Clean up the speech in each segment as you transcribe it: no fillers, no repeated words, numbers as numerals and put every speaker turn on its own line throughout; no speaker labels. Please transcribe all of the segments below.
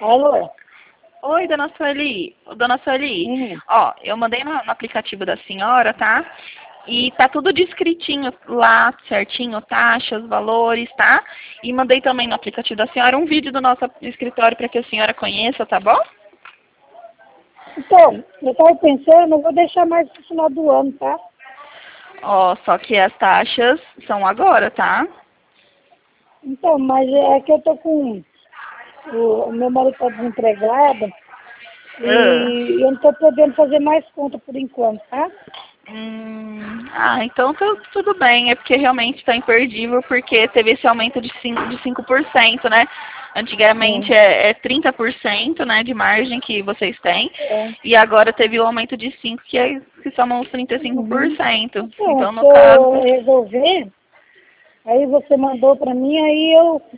Alô?
Oi, dona Sueli. Dona Sueli, ó, eu mandei no aplicativo da senhora, tá? E tá tudo descritinho lá, certinho, taxas, valores, tá? E mandei também no aplicativo da senhora um vídeo do nosso escritório para que a senhora conheça, tá bom?
Então, eu estava pensando, eu vou deixar mais pro final do ano, tá?
Ó, só que as taxas são agora, tá?
Então, mas é que eu tô com... O meu marido tá desempregado
Ah.
e eu não tô podendo fazer mais conta por enquanto, tá?
Então tudo bem. É porque realmente está imperdível, porque teve esse aumento de 5%, né? Antigamente
Sim.
é 30%, né, de margem que vocês têm.
É.
E agora teve o aumento de 5%, que somam os
Uhum.
35%.
Então,
Então,
se
no
eu
caso,
resolver, aí você mandou pra mim, aí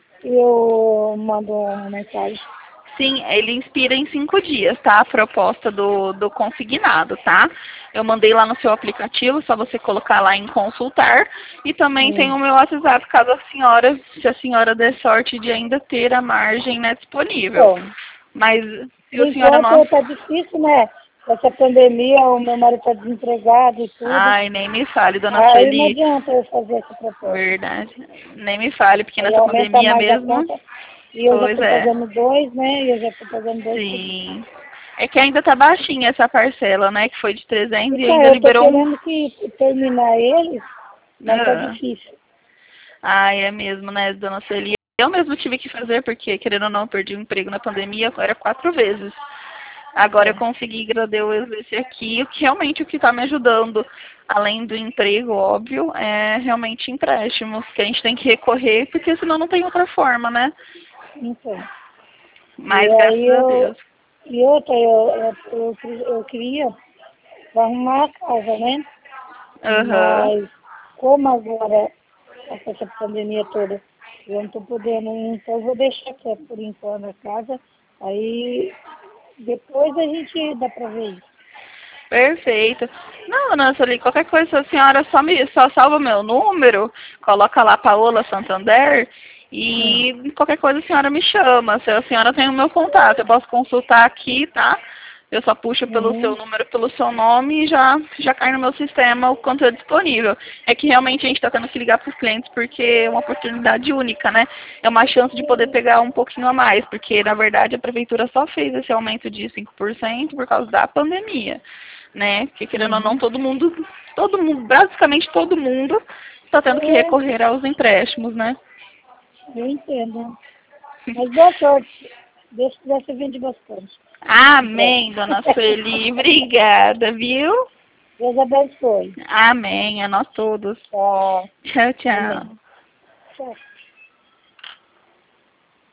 eu mando uma mensagem.
sim, ele inspira em 5 dias, tá? A proposta do consignado, tá? Eu mandei lá no seu aplicativo, só você colocar lá em consultar. E também tem o meu WhatsApp, caso se a senhora der sorte de ainda ter a margem, né, disponível.
Então,
Mas se
por
a senhora
enquanto
não...
tá difícil, né? Essa pandemia, o meu marido tá desempregado e tudo.
Ai, nem me fale, dona
Aí não
Sueli.
adianta eu fazer essa proposta.
Verdade. Nem me fale, porque
Aí
nessa
aumenta
pandemia
mais a
mesmo...
conta. E eu já
Pois
estou
é.
pagando dois, né? E eu já estou pagando dois por mês.
Sim. É que ainda tá baixinha essa parcela, né? Que foi de 300 e
Então,
ainda
eu estou
liberou um...
querendo que terminar eles, mas tá
Ah.
difícil.
Ai, é mesmo, né, dona Sueli? Eu mesmo tive que fazer, porque, querendo ou não, perdi o emprego na pandemia, era 4 vezes. Agora eu
Então,
consegui, graças a Deus, esse aqui, o que realmente o que está me ajudando, além do emprego, óbvio, é realmente empréstimos, que a gente tem que recorrer, porque senão não tem outra forma, né?
então. E
Mas
aí
graças a Deus.
e outra, eu queria arrumar a casa, né?
Aham.
Mas como agora, com essa pandemia toda, eu não estou podendo, então eu vou deixar quieto por enquanto a casa. Aí depois a gente dá para ver isso.
Perfeito. Não, dona Sueli, qualquer coisa, a senhora só salva meu número, coloca lá Paola Santander
Hum.
e qualquer coisa a senhora me chama. Se a senhora tem o meu contato, eu posso consultar aqui, tá? Eu só puxo pelo seu
Uhum.
número, pelo seu nome e já cai no meu sistema o quanto é disponível. É que realmente a gente está tendo que ligar para os clientes porque é uma oportunidade única, né? É uma chance de poder pegar um pouquinho a mais, porque na verdade a prefeitura só fez esse aumento de 5% por causa da pandemia, né? Porque querendo ou não,
Uhum.
basicamente todo mundo está tendo que
É,
recorrer aos empréstimos, né?
eu entendo. Mas boa sorte. Deus quiser, você vende bastante.
Amém, dona Sueli. Obrigada, viu?
Deus abençoe.
Amém, a nós todos.
Tá.
Tchau, tchau.
Amém. Tchau.